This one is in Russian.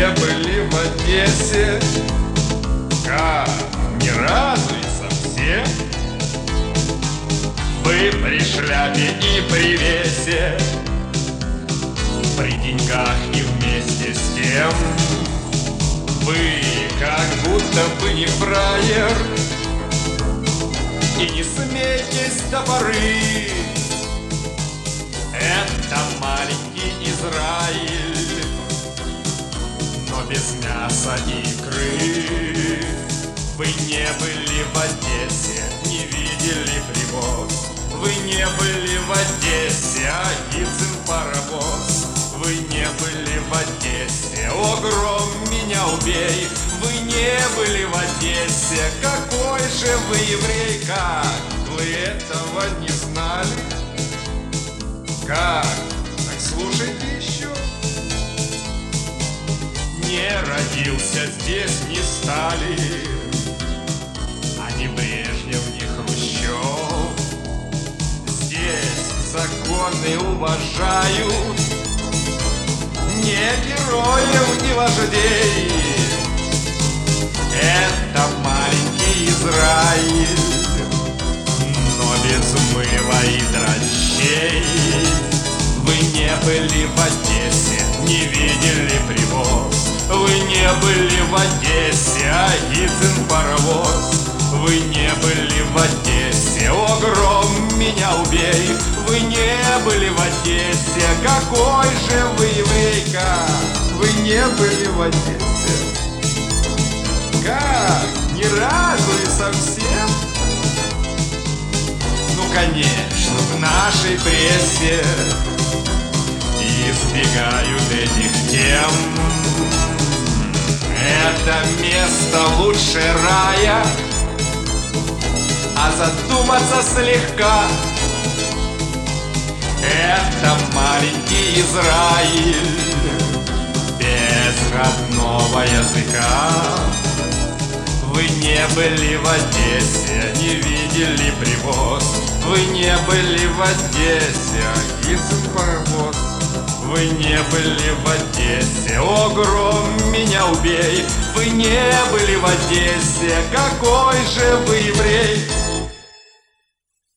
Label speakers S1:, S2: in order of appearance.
S1: были в Одессе? Как? Ни разу и совсем? Вы при шляпе и при весе, при деньгах и вместе с тем. Вы как будто бы не фраер, и не смейтесь до поры. Это маленький Израиль, но без мяса и икры. Вы не были в Одессе, не видели привоз. Вы не были в Одессе, Агицын паровоз. Вы не были в Одессе, о, гром, меня убей. Вы не были в Одессе, какой же вы еврей. Как? Вы этого не знали? Как? Так слушайте еще. Не родился здесь ни Сталин, а ни Брежнев, ни Хрущев. Здесь законы уважают не героев, не вождей. Это маленький Израиль, но без мыла и дрочей. Вы не были в Одессе, не видели привоз. Вы не были в Одессе, Агицын паровоз. Вы не были в Одессе, о, гром, меня убей. Вы не были в Одессе, какой же вы еврейка. Вы не были в Одессе. Как? Ни разу и совсем? Ну, конечно, в нашей прессе избегают этих тем. Это место лучше рая, а задуматься слегка. Это маленький Израиль без родного языка. Вы не были в Одессе, не видели привоз. Вы не были в Одессе, Агицын паровоз. Вы не были в Одессе, о, гром, меня убей. Вы не были в Одессе, какой же вы еврей.